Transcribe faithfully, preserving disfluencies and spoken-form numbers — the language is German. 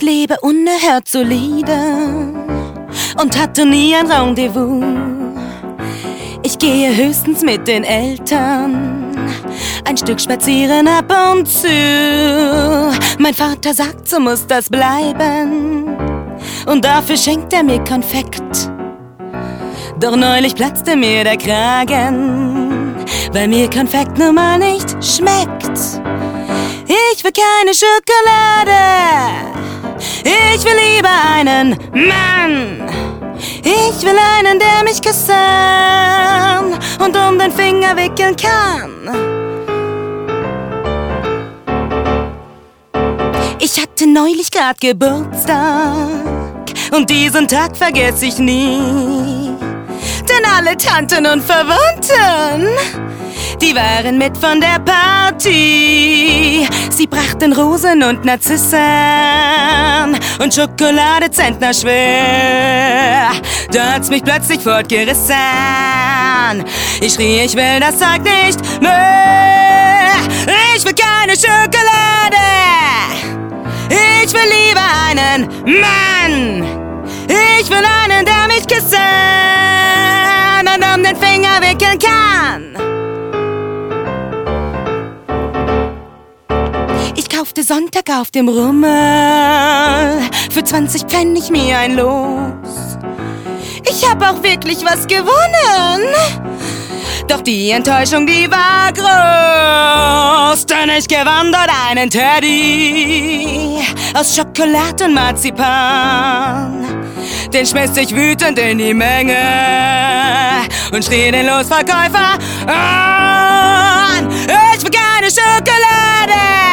lebe unerhört solide und hatte nie ein Rendezvous. Ich gehe höchstens mit den Eltern ein Stück spazieren ab und zu. Mein Vater sagt, so muss das bleiben, und dafür schenkt er mir Konfekt. Doch neulich platzte mir der Kragen, weil mir Konfekt nun mal nicht schmeckt. Ich will keine Schokolade, ich will lieber einen Mann. Ich will einen, der mich küssen und um den Finger wickeln kann. Ich hatte neulich grad Geburtstag und diesen Tag vergesse ich nie. Denn alle Tanten und Verwandten, die waren mit von der Party. Sie brachten Rosen und Narzissen und Schokolade zentner schwer. Da hat's mich plötzlich fortgerissen. Ich schrie, ich will das Zeug nicht mehr. Ich will keine Schokolade, ich will lieber einen Mann. Ich will einen, der mich küssen und um den Finger wickeln kann. Ich kaufte Sonntag auf dem Rummel für zwanzig Pfennig mir ein Los. Ich hab auch wirklich was gewonnen, doch die Enttäuschung, die war groß. Denn ich gewann dort einen Teddy aus Schokolade und Marzipan. Den schmiss ich wütend in die Menge und schrie den Losverkäufer an. Ich will keine Schokolade,